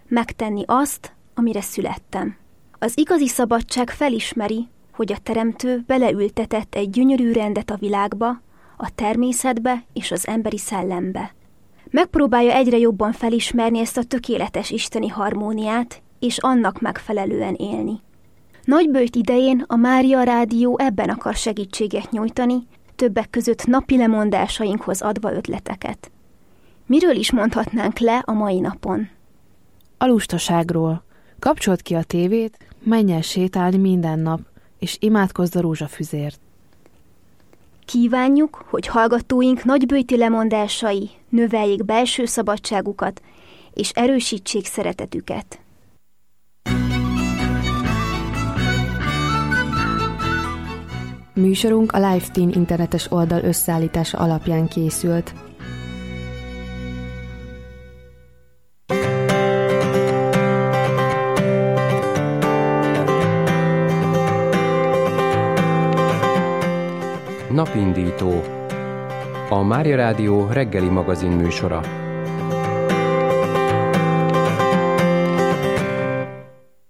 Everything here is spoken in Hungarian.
megtenni azt, amire születtem. Az igazi szabadság felismeri, hogy a Teremtő beleültetett egy gyönyörű rendet a világba, a természetbe és az emberi szellembe. Megpróbálja egyre jobban felismerni ezt a tökéletes isteni harmóniát, és annak megfelelően élni. Nagyböjt idején a Mária Rádió ebben akar segítséget nyújtani, többek között napi lemondásainkhoz adva ötleteket. Miről is mondhatnánk le a mai napon? A lustaságról. Kapcsold ki a tévét, menj el sétálni minden nap, és imádkozz a rózsafüzért. Kívánjuk, hogy hallgatóink nagyböjti lemondásai növeljék belső szabadságukat, és erősítsék szeretetüket. Műsorunk a Live Teen internetes oldal összeállítása alapján készült. Napindító. A Mária Rádió reggeli magazin műsora.